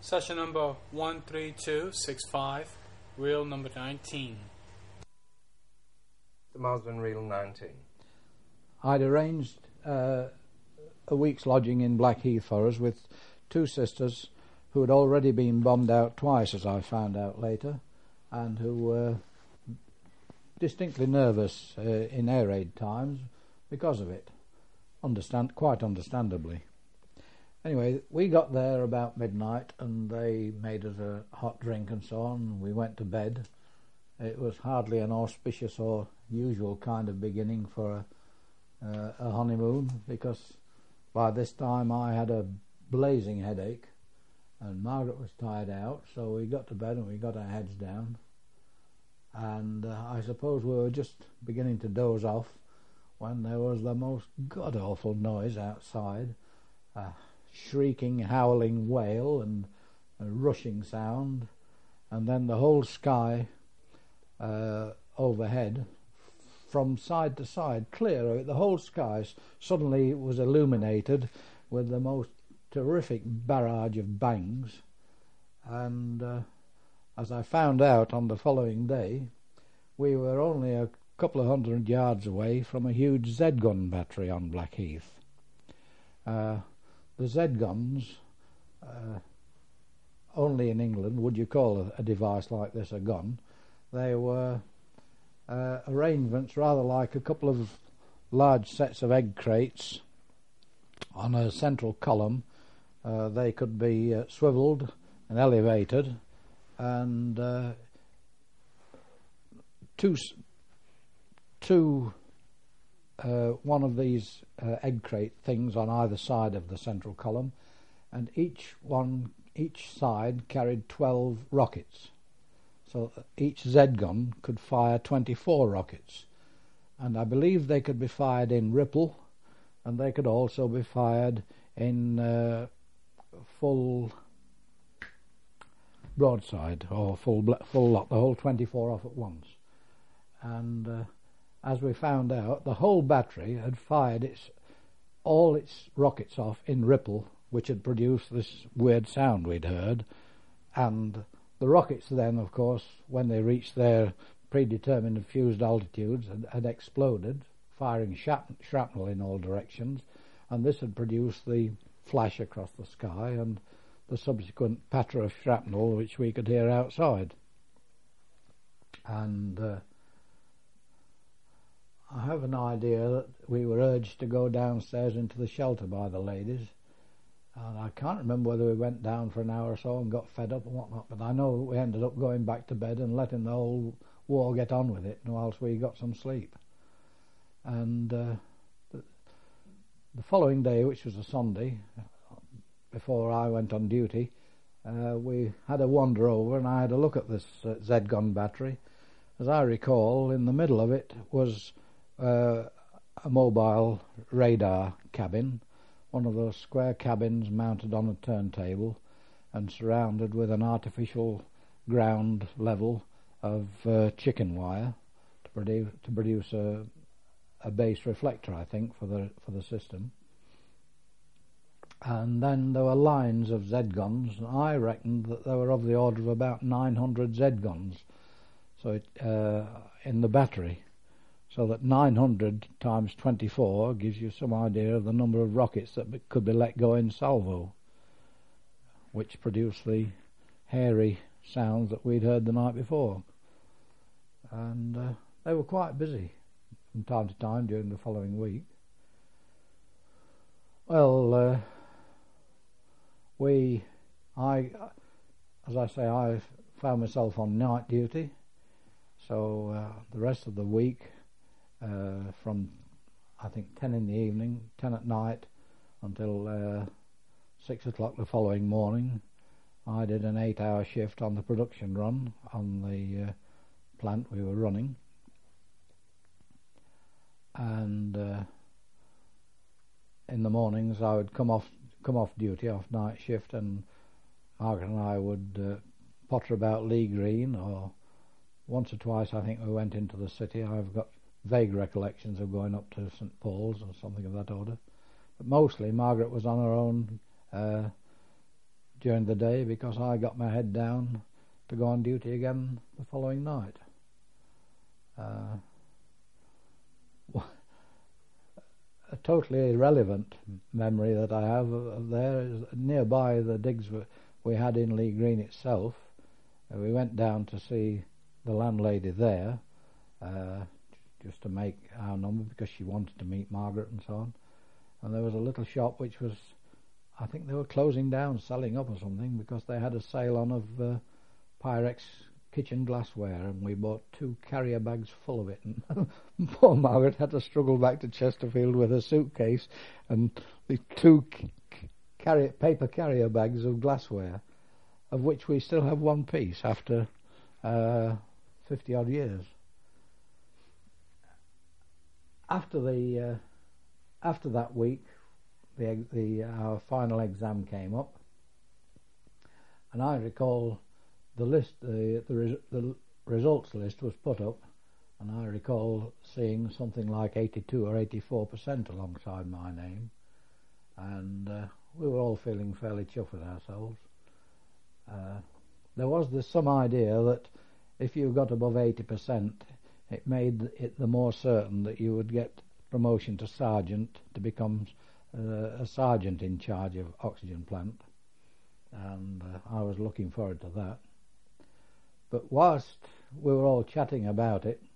Session number 13265, reel number 19. The Marsden reel 19. I'd arranged a week's lodging in Blackheath for us with two sisters who had already been bombed out twice, as I found out later, and who were distinctly nervous in air raid times because of it, quite understandably. Anyway, we got there about midnight and they made us a hot drink and so on. We went to bed. It was hardly an auspicious or usual kind of beginning for a honeymoon, because by this time I had a blazing headache and Margaret was tired out, so we got to bed and we got our heads down, and I suppose we were just beginning to doze off when there was the most god-awful noise outside, a shrieking, howling wail and a rushing sound, and then the whole sky overhead, from side to side, clear, the whole sky suddenly was illuminated with the most terrific barrage of bangs. And as I found out on the following day, we were only a couple of 100 yards away from a huge Z-gun battery on Blackheath. The Z-guns, only in England would you call a device like this a gun. They were arrangements rather like a couple of large sets of egg crates on a central column. They could be swiveled and elevated, and one of these egg crate things on either side of the central column, and each side carried 12 rockets. So each Z-gun could fire 24 rockets, and I believe they could be fired in ripple, and they could also be fired in full broadside, or full lot, the whole 24 off at once. And as we found out, the whole battery had fired all its rockets off in ripple, which had produced this weird sound we'd heard, and the rockets then, of course, when they reached their predetermined fused altitudes, had exploded, firing shrapnel in all directions, and this had produced the flash across the sky and the subsequent patter of shrapnel which we could hear outside. And I have an idea that we were urged to go downstairs into the shelter by the ladies, and I can't remember whether we went down for an hour or so and got fed up and whatnot, but I know we ended up going back to bed and letting the whole war get on with it whilst we got some sleep. And the following day, which was a Sunday, before I went on duty, we had a wander over and I had a look at this Z-gun battery. As I recall, in the middle of it was a mobile radar cabin, one of those square cabins mounted on a turntable and surrounded with an artificial ground level of chicken wire to produce a base reflector, I think, for the system. And then there were lines of Z-guns, and I reckoned that there were of the order of about 900 Z-guns so in the battery. So that 900 times 24 gives you some idea of the number of rockets that could be let go in salvo, which produced the hairy sounds that we'd heard the night before. And they were quite busy from time to time during the following week. Well, as I say, I found myself on night duty, so the rest of the week, from I think 10 in the evening, 10 at night, until 6 o'clock the following morning, I did an 8-hour shift on the production run on the plant we were running. And in the mornings I would come off duty, off night shift, and Margaret and I would potter about Lee Green, or once or twice I think we went into the city. I've got vague recollections of going up to St Paul's or something of that order, but mostly Margaret was on her own during the day because I got my head down to go on duty again the following night. A totally irrelevant memory that I have of there is nearby the digs we had in Lee Green itself. We went down to see the landlady there, just to make our number because she wanted to meet Margaret and so on. And there was a little shop which was, I think they were closing down, selling up or something, because they had a sale on of Pyrex kitchen glassware, and we bought 2 carrier bags full of it. And poor Margaret had to struggle back to Chesterfield with a suitcase and the 2 paper carrier bags of glassware, of which we still have one piece after 50 odd years. After that week, our final exam came up, and I recall the list, the results list was put up, and I recall seeing something like 82 or 84% alongside my name, and we were all feeling fairly chuffed with ourselves. There was some idea that if you got above 80%, it made it the more certain that you would get promotion to sergeant, to become a sergeant in charge of oxygen plant, and I was looking forward to that. But whilst we were all chatting about it,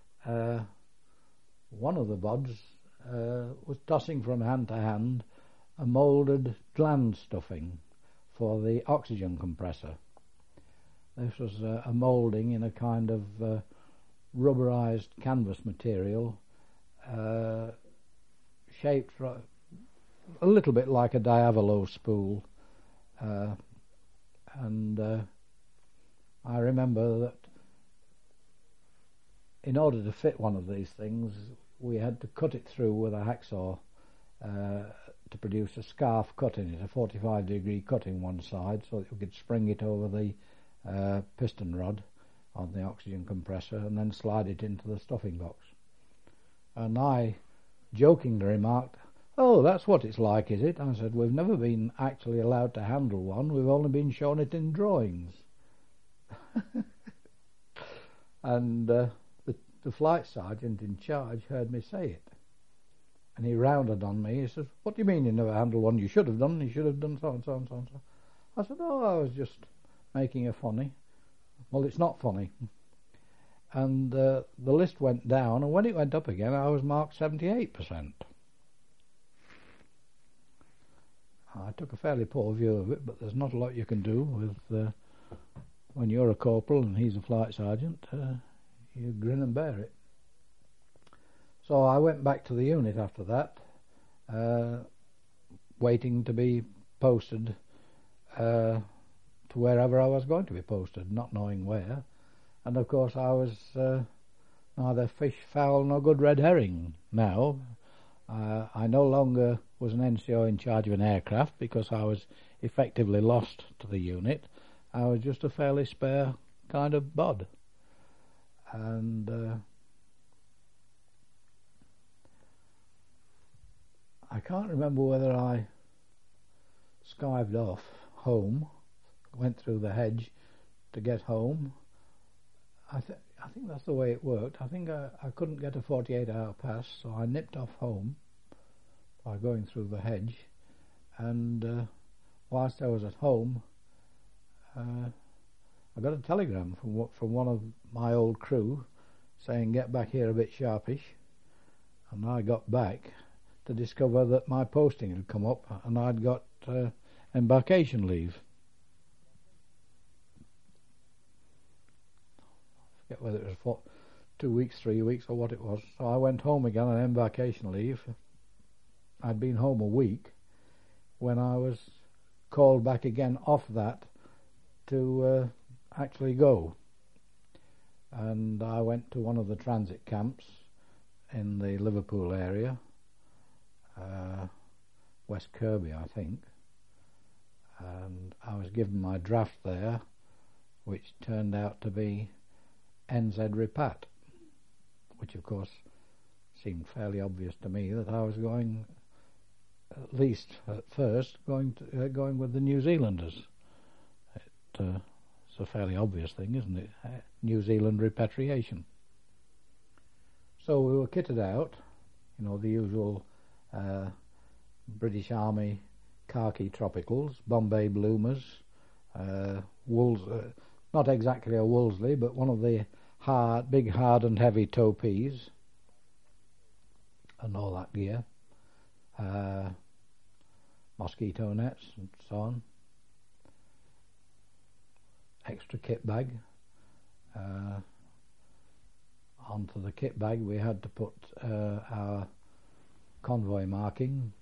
one of the bods was tossing from hand to hand a moulded gland stuffing for the oxygen compressor. This was a moulding in a kind of rubberized canvas material, shaped a little bit like a Diavolo spool, and I remember that in order to fit one of these things, we had to cut it through with a hacksaw to produce a scarf cut in it, a 45-degree cut in one side, so that we could spring it over the piston rod on the oxygen compressor and then slide it into the stuffing box. And I jokingly remarked, "Oh, that's what it's like, is it?" I said, "We've never been actually allowed to handle one. We've only been shown it in drawings." And the flight sergeant in charge heard me say it, and he rounded on me. He says, "What do you mean you never handled one? You should have done. You should have done so and so and so and so." I said, "Oh, I was just making a funny." "Well, it's not funny." And the list went down, and when it went up again, I was marked 78%. I took a fairly poor view of it, but there's not a lot you can do with when you're a corporal and he's a flight sergeant. You grin and bear it. So I went back to the unit after that, waiting to be posted to wherever I was going to be posted, not knowing where. And of course I was neither fish, fowl nor good red herring now. I no longer was an NCO in charge of an aircraft because I was effectively lost to the unit. I was just a fairly spare kind of bod. And I can't remember whether I skived off home, went through the hedge to get home. I think that's the way it worked. I think I couldn't get a 48-hour pass, so I nipped off home by going through the hedge, and whilst I was at home, I got a telegram from one of my old crew saying, "Get back here a bit sharpish," and I got back to discover that my posting had come up and I'd got embarkation leave. I forget whether it was for 2 weeks, 3 weeks, or what it was. So I went home again on embarkation leave. I'd been home a week when I was called back again off that to actually go. And I went to one of the transit camps in the Liverpool area, West Kirby, I think, and I was given my draft there, which turned out to be NZ Ripat, which of course seemed fairly obvious to me that I was going, at least at first, going with the New Zealanders, it's a fairly obvious thing, isn't it? New Zealand repatriation. So we were kitted out, the usual British Army khaki tropicals, Bombay bloomers, not exactly a Wolseley, but one of the big hard and heavy topees, and all that gear, mosquito nets and so on, extra kit bag. Onto the kit bag we had to put our convoy marking,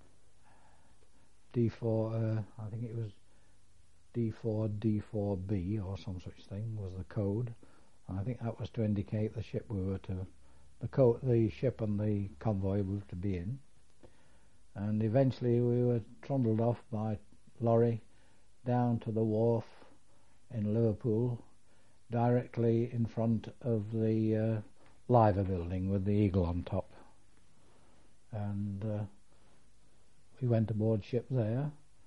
D4, I think it was D4B or some such thing was the code, and I think that was to indicate the ship the ship and the convoy we were to be in. And eventually we were trundled off by lorry down to the wharf in Liverpool, directly in front of the Liver building with the eagle on top. And we went aboard ship there.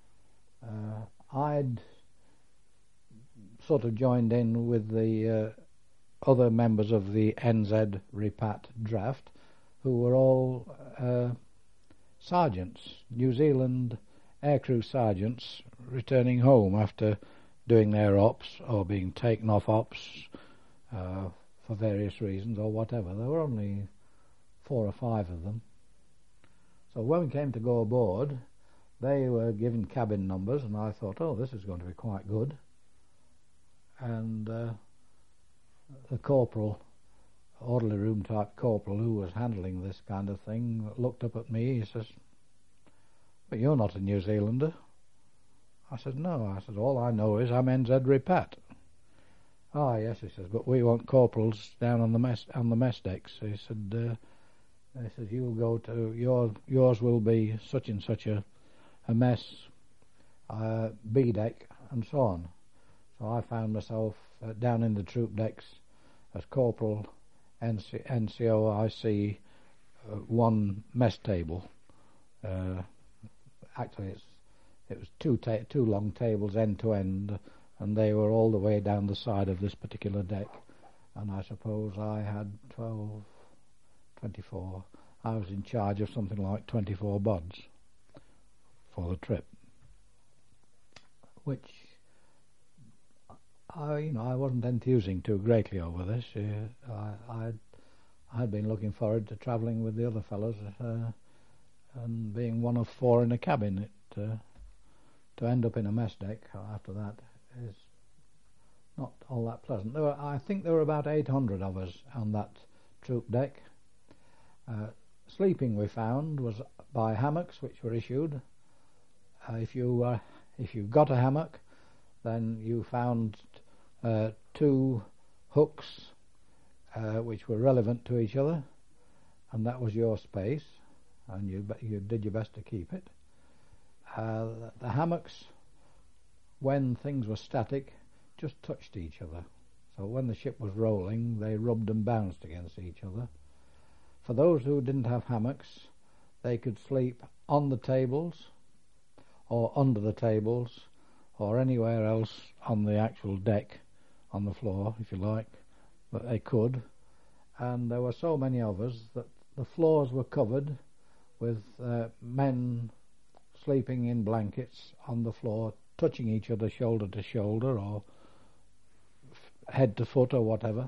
I'd sort of joined in with the other members of the NZ Repat draft, who were all sergeants, New Zealand aircrew sergeants, returning home after doing their ops or being taken off ops for various reasons or whatever. There were only 4 or 5 of them. So when we came to go aboard, they were given cabin numbers, and I thought, oh, this is going to be quite good. And the corporal, orderly room type corporal who was handling this kind of thing, looked up at me. He says, "But you're not a New Zealander." I said, "No." I said, "All I know is I'm NZ Repat." "Ah, yes," he says, "but we want corporals down on the mess decks." He said, "You'll go to yours will be such and such a mess, B deck, and so on." So I found myself down in the troop decks as Corporal NCOIC 1 mess table. Actually, it was two long tables end to end, and they were all the way down the side of this particular deck. And I suppose I had 24. I was in charge of something like 24 bods for the trip, which I wasn't enthusing too greatly over this. I'd been looking forward to travelling with the other fellows and being one of 4 in a cabin. To end up in a mess deck after that is not all that pleasant. I think there were about 800 of us on that troop deck. Sleeping, we found, was by hammocks, which were issued. If you got a hammock, then you found 2 hooks which were relevant to each other, and that was your space, and you did your best to keep it. The hammocks, when things were static, just touched each other. So when the ship was rolling, they rubbed and bounced against each other. For those who didn't have hammocks, they could sleep on the tables or under the tables or anywhere else on the actual deck, on the floor, if you like, but they could. And there were so many of us that the floors were covered with men sleeping in blankets on the floor, touching each other shoulder to shoulder or head to foot or whatever.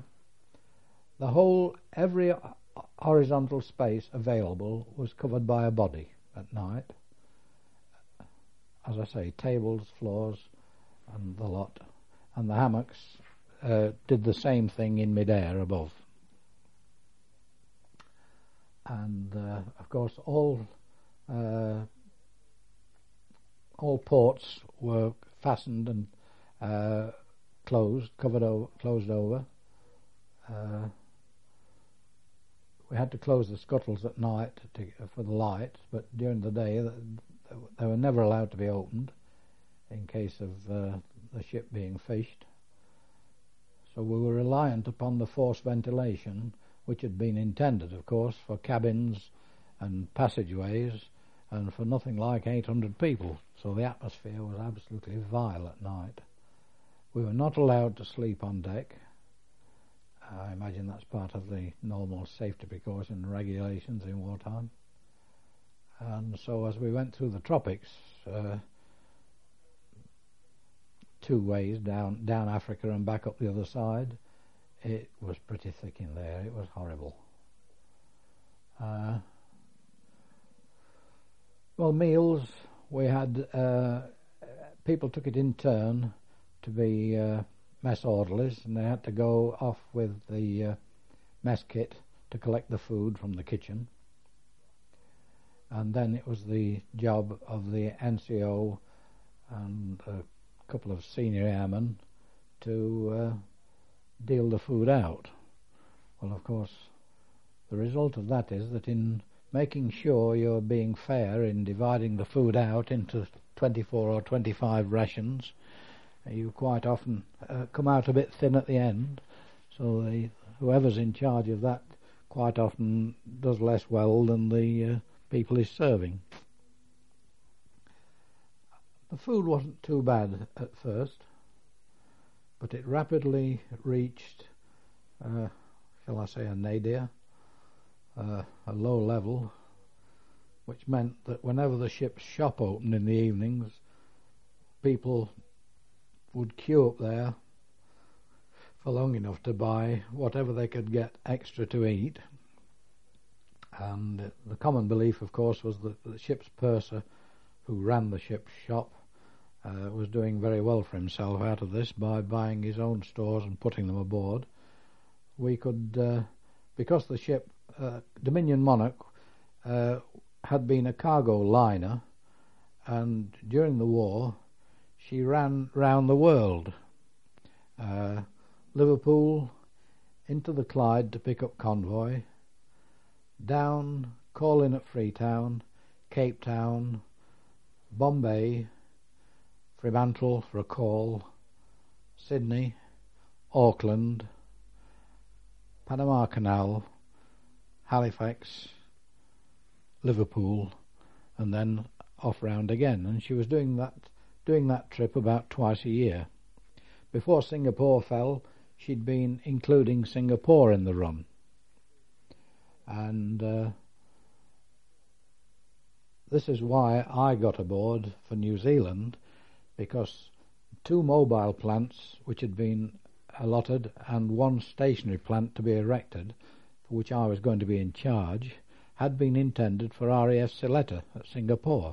Every horizontal space available was covered by a body at night. As I say, tables, floors, and the lot. And the hammocks did the same thing in mid-air above. And of course, all ports were fastened and closed over. We had to close the scuttles at night for the light, but during the day they were never allowed to be opened in case of the ship being fished. So we were reliant upon the forced ventilation, which had been intended, of course, for cabins and passageways, and for nothing like 800 people. So the atmosphere was absolutely vile at night. We were not allowed to sleep on deck. I imagine that's part of the normal safety precaution regulations in wartime. And so as we went through the tropics, 2 ways, down Africa and back up the other side, it was pretty thick in there. It was horrible. Well, meals, we had, people took it in turn to be mess orderlies, and they had to go off with the mess kit to collect the food from the kitchen. And then it was the job of the NCO and a couple of senior airmen to deal the food out. Well, of course, the result of that is that in making sure you're being fair in dividing the food out into 24 or 25 rations, you quite often come out a bit thin at the end, so whoever's in charge of that quite often does less well than the people he's serving. The food wasn't too bad at first, but it rapidly reached, shall I say, a nadir, a low level, which meant that whenever the ship's shop opened in the evenings, people would queue up there for long enough to buy whatever they could get extra to eat. And the common belief, of course, was that the ship's purser, who ran the ship's shop, was doing very well for himself out of this by buying his own stores and putting them aboard. We could, because the ship, Dominion Monarch, had been a cargo liner, and during the war she ran round the world, Liverpool, into the Clyde to pick up convoy, down, call in at Freetown, Cape Town, Bombay, Fremantle for a call, Sydney, Auckland, Panama Canal, Halifax, Liverpool, and then off round again. And she was doing that trip about twice a year. Before Singapore fell, she'd been including Singapore in the run. And this is why I got aboard for New Zealand, because 2 mobile plants which had been allotted and 1 stationary plant to be erected, for which I was going to be in charge, had been intended for RAF Silletta at Singapore.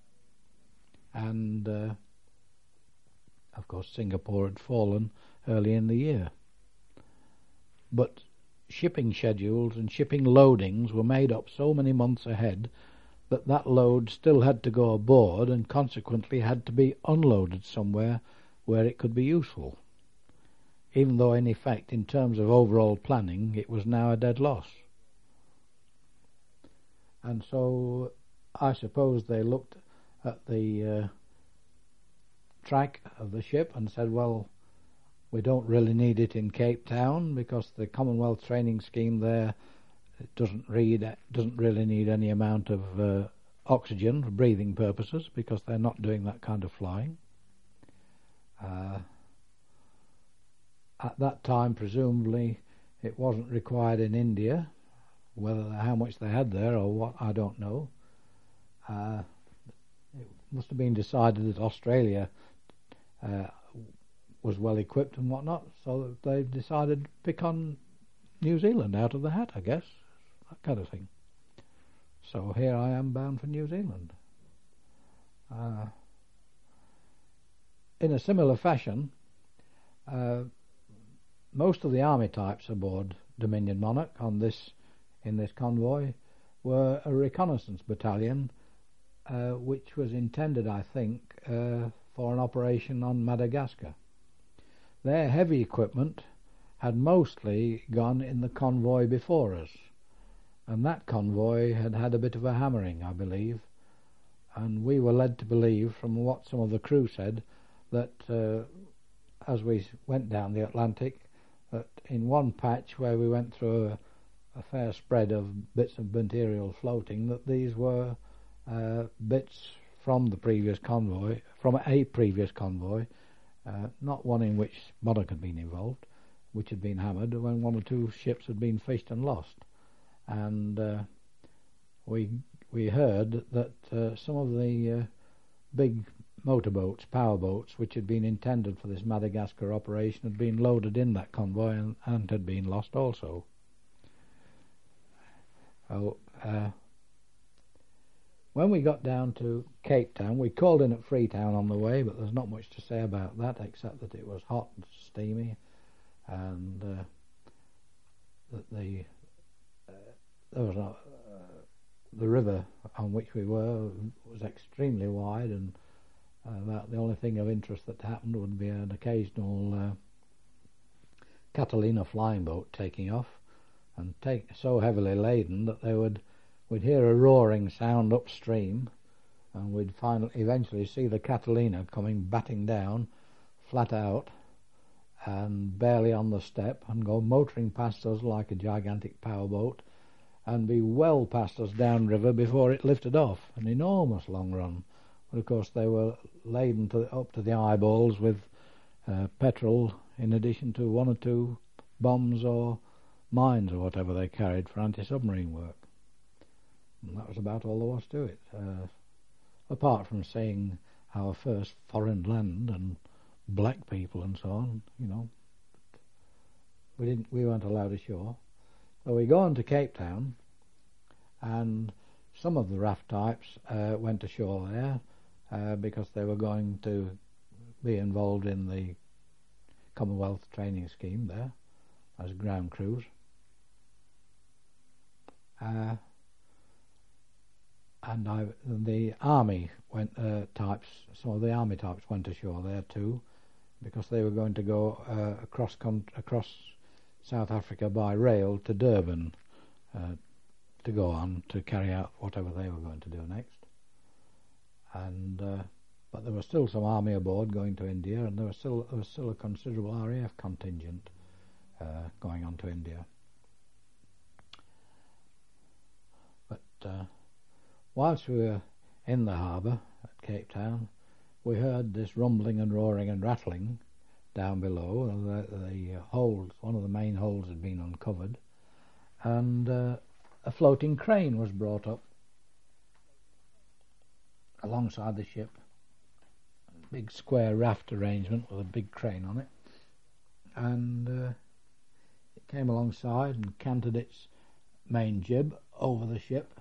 And of course Singapore had fallen early in the year. But shipping schedules and shipping loadings were made up so many months ahead that load still had to go aboard and consequently had to be unloaded somewhere where it could be useful, even though in effect, in terms of overall planning, it was now a dead loss. And so I suppose they looked at the track of the ship and said, well, we don't really need it in Cape Town because the Commonwealth training scheme there doesn't really need any amount of oxygen for breathing purposes because they're not doing that kind of flying. At that time, presumably, it wasn't required in India. How much they had there or what, I don't know. It must have been decided that Australia was well equipped and whatnot, so they decided to pick on New Zealand out of the hat, I guess, that kind of thing. So here I am bound for New Zealand. In a similar fashion, most of the army types aboard Dominion Monarch in this convoy were a reconnaissance battalion, which was intended, I think, for an operation on Madagascar. Their heavy equipment had mostly gone in the convoy before us, and that convoy had had a bit of a hammering, I believe, and we were led to believe, from what some of the crew said, that as we went down the Atlantic, that in one patch where we went through a fair spread of bits of material floating, that these were bits from a previous convoy, not one in which Monarch had been involved, which had been hammered when one or two ships had been fished and lost. And we heard that some of the big motorboats, powerboats, which had been intended for this Madagascar operation had been loaded in that convoy and had been lost also. So, when we got down to Cape Town, we called in at Freetown on the way, but there's not much to say about that except that it was hot and steamy, and that the river on which we were was extremely wide, and about the only thing of interest that happened would be an occasional Catalina flying boat taking off, and so heavily laden that we'd hear a roaring sound upstream, and we'd eventually see the Catalina coming batting down, flat out, and barely on the step, and go motoring past us like a gigantic powerboat, and be well past us downriver before it lifted off. An enormous long run. But of course they were laden up to the eyeballs with petrol, in addition to one or two bombs or mines or whatever they carried for anti-submarine work. And that was about all there was to it, apart from seeing our first foreign land and black people and so on. We weren't allowed ashore. So we go on to Cape Town, and some of the raft types went ashore there because they were going to be involved in the Commonwealth training scheme there as ground crews. And the army types, some of the army types went ashore there too, because they were going to go across South Africa by rail to Durban to go on to carry out whatever they were going to do next. And but there was still some army aboard going to India, and there was still a considerable RAF contingent going on to India. But whilst we were in the harbour at Cape Town, we heard this rumbling and roaring and rattling down below. The holds, one of the main holds had been uncovered, and a floating crane was brought up alongside the ship. A big square raft arrangement with a big crane on it, and it came alongside and canted its main jib over the ship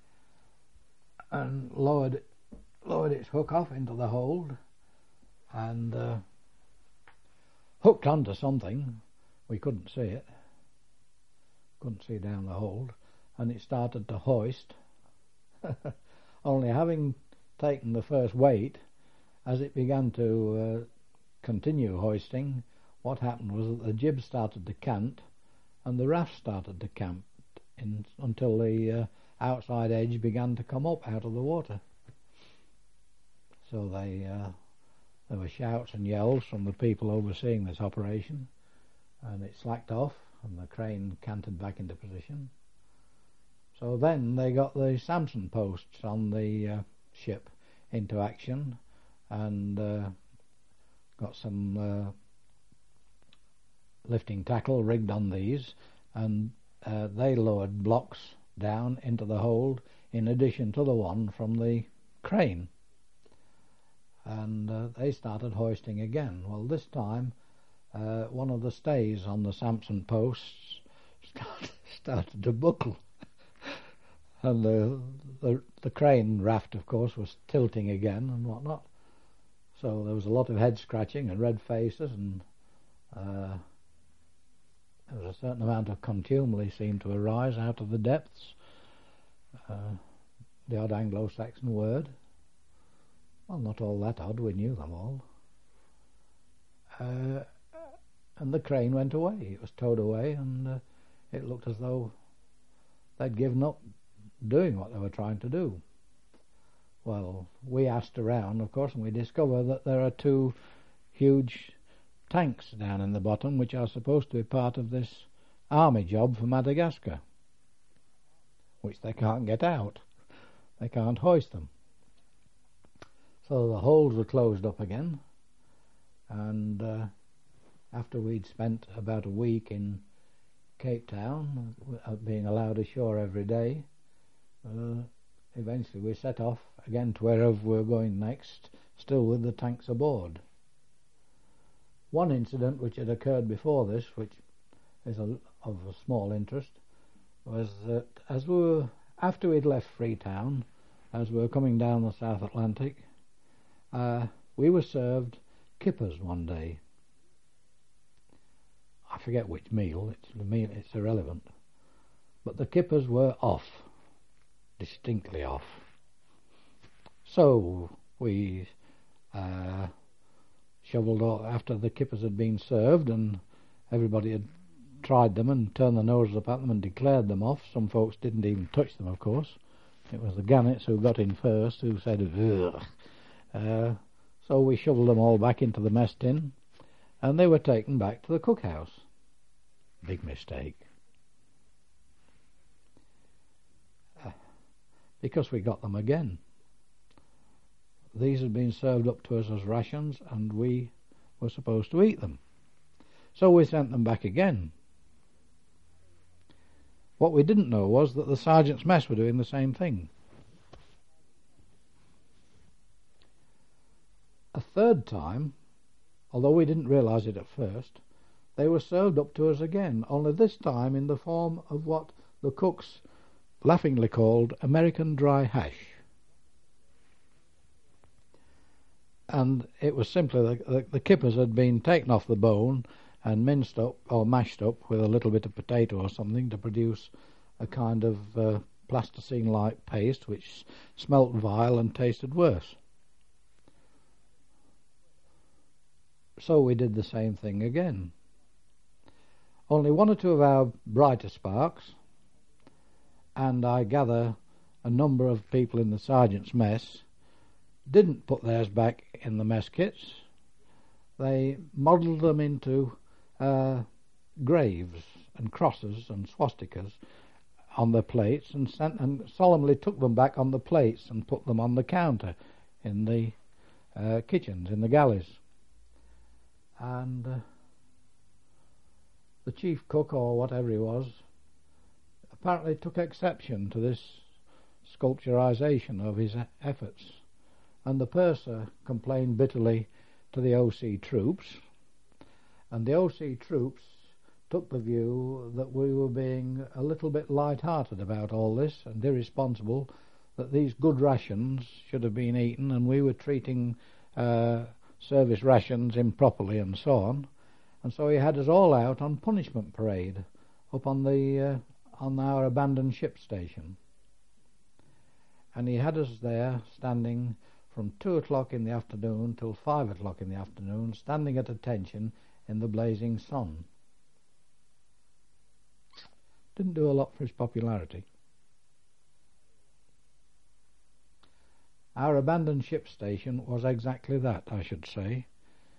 and lowered its hook off into the hold, and hooked onto something. We couldn't see it, couldn't see down the hold, and it started to hoist. Only having taken the first weight, as it began to continue hoisting, what happened was that the jib started to cant and the raft started to cant until the outside edge began to come up out of the water. So there were shouts and yells from the people overseeing this operation, and it slacked off and the crane canted back into position. So then they got the Samson posts on the ship into action, and got some lifting tackle rigged on these, and they lowered blocks down into the hold in addition to the one from the crane, and they started hoisting again. Well, this time one of the stays on the Samson posts started to buckle, and the crane raft, of course, was tilting again and whatnot. So there was a lot of head scratching and red faces, and there was a certain amount of contumely seemed to arise out of the depths. The odd Anglo-Saxon word. Well, not all that odd, we knew them all. And the crane went away. It was towed away, and it looked as though they'd given up doing what they were trying to do. Well, we asked around, of course, and we discovered that there are two huge tanks down in the bottom which are supposed to be part of this army job for Madagascar, which they can't get out. They can't hoist them. So the holds were closed up again, and after we'd spent about a week in Cape Town, being allowed ashore every day, eventually we set off again to wherever we were going next, still with the tanks aboard. One incident which had occurred before this, which is of a small interest, was that after we'd left Freetown, as we were coming down the South Atlantic, we were served kippers one day. I forget which meal, it's irrelevant. But the kippers were off, distinctly off. So we shoveled off after the kippers had been served, and everybody had tried them and turned their noses up at them and declared them off. Some folks didn't even touch them, of course. It was the gannets who got in first who said, ugh. So we shoveled them all back into the mess tin, and they were taken back to the cookhouse. Big mistake. Because we got them again. These had been served up to us as rations, and we were supposed to eat them. So we sent them back again. What we didn't know was that the sergeant's mess were doing the same thing. A third time, although we didn't realise it at first, they were served up to us again, only this time in the form of what the cooks laughingly called American dry hash. And it was simply the kippers had been taken off the bone and minced up or mashed up with a little bit of potato or something to produce a kind of plasticine-like paste which smelt vile and tasted worse. So we did the same thing again. Only one or two of our brighter sparks, and I gather a number of people in the sergeant's mess, didn't put theirs back in the mess kits. They modelled them into graves and crosses and swastikas on their plates, and solemnly took them back on the plates and put them on the counter in the kitchens, in the galleys. And the chief cook, or whatever he was, apparently took exception to this sculpturization of his efforts, and the purser complained bitterly to the OC troops, and the OC troops took the view that we were being a little bit light-hearted about all this and irresponsible, that these good rations should have been eaten and we were treating service rations improperly and so on. And so he had us all out on punishment parade up on our abandoned ship station. And he had us there standing from 2 o'clock in the afternoon till 5 o'clock in the afternoon, standing at attention in the blazing sun. Didn't do a lot for his popularity. Our abandoned ship station was exactly that, I should say.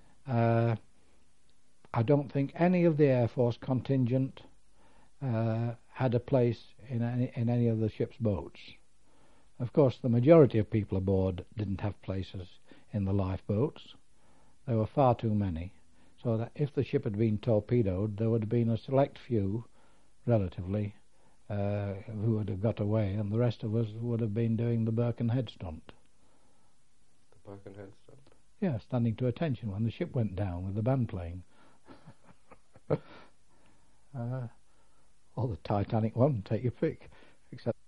I don't think any of the Air Force contingent had a place in any of the ship's boats. Of course, the majority of people aboard didn't have places in the lifeboats. There were far too many, so that if the ship had been torpedoed, there would have been a select few, relatively, who would have got away, and the rest of us would have been doing the Birkenhead stunt. The Birkenhead stunt? Yeah, standing to attention when the ship went down with the band playing. Or the Titanic one, take your pick. Except